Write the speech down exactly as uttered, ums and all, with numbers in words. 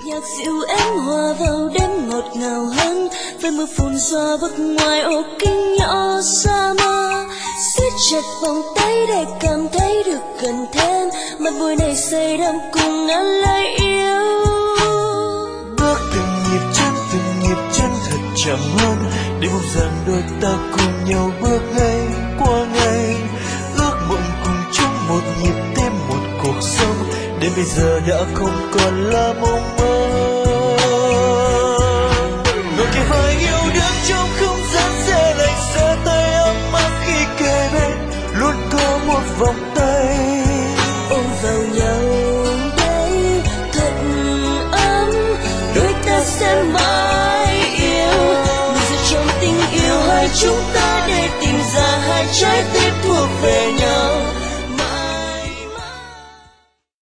Nhạc dịu êm hòa vào đêm ngọt ngào hơn, với mưa phùn xòa bước ngoài ô kính nhỏ xa mơ. Siết chặt vòng tay để cảm thấy được gần thêm, mặt vui này say đắm cùng ngàn lời yêu. Bước từng nhịp chân, từng nhịp chân thật chậm hơn, để mong rằng đôi ta cùng nhau bước ngay qua ngày. Ước mộng cùng chung một nhịp thêm một cuộc sống, đến bây giờ đã không còn là mộng mơ. Nỗi kề vai yêu đương trong không gian xe lạnh, xe tay ấm áp khi kề bên, luôn có một vòng tay ôm vào nhau đây thật ấm, đôi ta sẽ mãi yêu. Người giờ trong tình yêu hai chúng ta để tìm ra hai trái tim thuộc về nhau.